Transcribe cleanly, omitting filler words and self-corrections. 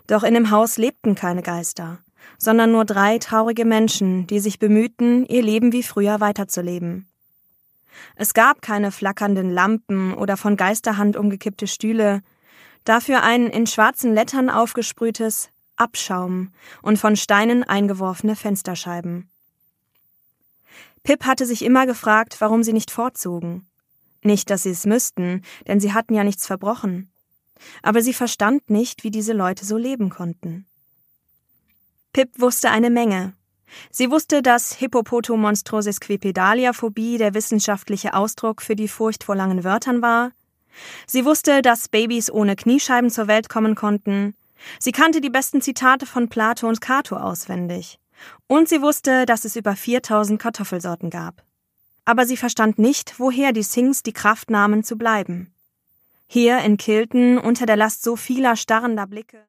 Doch in dem Haus lebten keine Geister, sondern nur 3 traurige Menschen, die sich bemühten, ihr Leben wie früher weiterzuleben. Es gab keine flackernden Lampen oder von Geisterhand umgekippte Stühle, dafür ein in schwarzen Lettern aufgesprühtes Abschaum und von Steinen eingeworfene Fensterscheiben. Pip hatte sich immer gefragt, warum sie nicht fortzogen. Nicht, dass sie es müssten, denn sie hatten ja nichts verbrochen. Aber sie verstand nicht, wie diese Leute so leben konnten. Pip wusste eine Menge. Sie wusste, dass Hippopotomonstrosesquipedalia-Phobie der wissenschaftliche Ausdruck für die Furcht vor langen Wörtern war. Sie wusste, dass Babys ohne Kniescheiben zur Welt kommen konnten. Sie kannte die besten Zitate von Plato und Cato auswendig. Und sie wusste, dass es über 4000 Kartoffelsorten gab. Aber sie verstand nicht, woher die Singhs die Kraft nahmen, zu bleiben. Hier in Kilton, unter der Last so vieler starrender Blicke